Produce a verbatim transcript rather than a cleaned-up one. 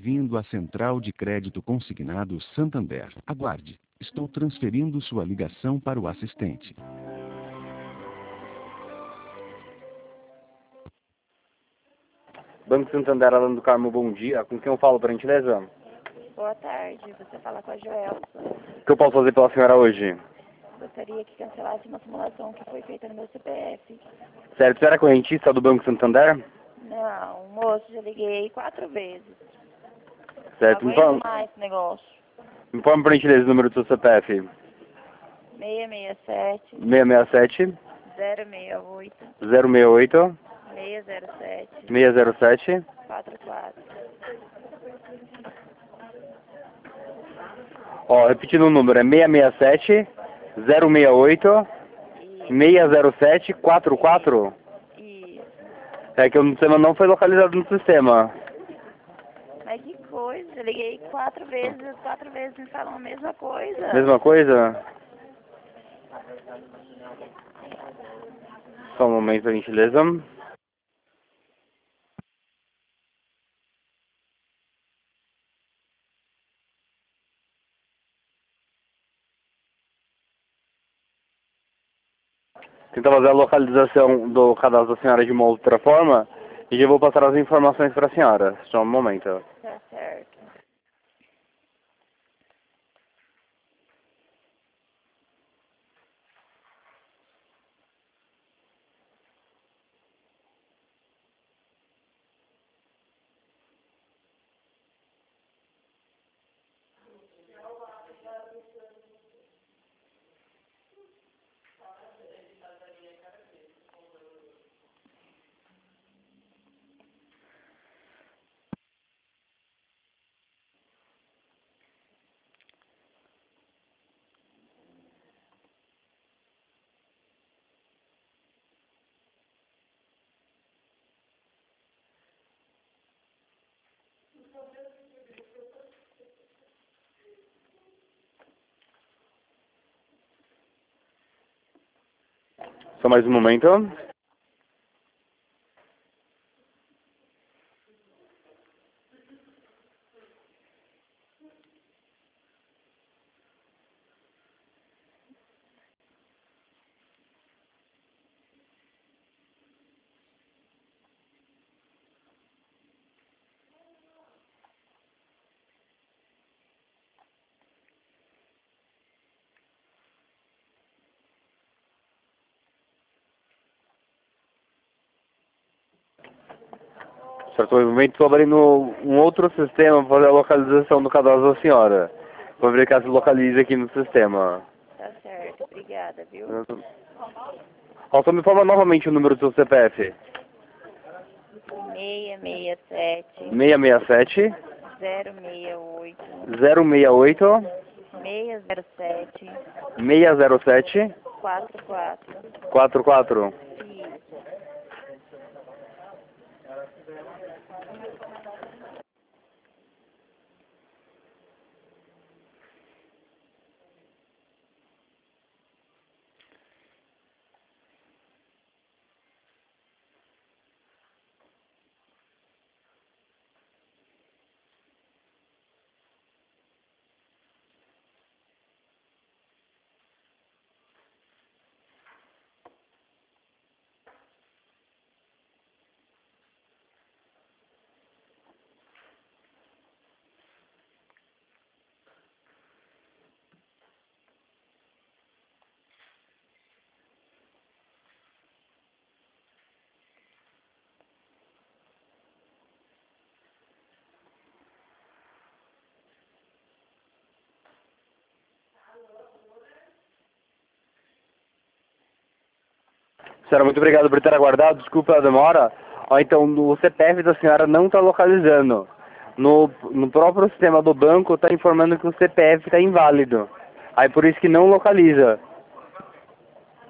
Bem-vindo à Central de Crédito Consignado Santander. Aguarde. Estou transferindo sua ligação para o assistente. Banco Santander, Alano do Carmo, bom dia. Com quem eu falo, por gentileza? Boa tarde, você fala com a Joelson. O que eu posso fazer pela senhora hoje? Gostaria que cancelasse uma simulação que foi feita no meu C P F. Certo, você era correntista do Banco Santander? Não, moço, já liguei quatro vezes. Certo, Não me aguento informa, mais esse negócio. me informa por gentileza o número do seu C P F. seis seis sete, seis seis sete, zero seis oito, zero seis oito, seis zero sete, seis zero sete. quatro quatro. Ó, repetindo o número, é seis seis sete, zero seis oito, seis zero sete, quatro quatro. Isso. É que o sistema não foi localizado no sistema. Mas que coisa, eu liguei quatro vezes, as quatro vezes me falam a mesma coisa. Mesma coisa? Só um momento, por gentileza. Tentar fazer a localização do cadastro da senhora de uma outra forma e já vou passar as informações para a senhora. Só um momento. Tá certo. Só mais um momento. Certo movimento, estou abrindo um outro sistema para fazer a localização do cadastro da senhora. Vou verificar se localiza aqui no sistema. Tá certo, obrigada, viu? Ó, só me informa novamente o número do seu C P F. seis seis sete, seis seis sete, zero seis oito, zero seis oito, seis zero sete, seis zero sete, quatro quatro. quatro quatro. Isso. Senhora, muito obrigado por ter aguardado. Desculpa a demora. Ó, então, o C P F da senhora não está localizando. No, no próprio sistema do banco está informando que o C P F está inválido. Aí por isso que não localiza.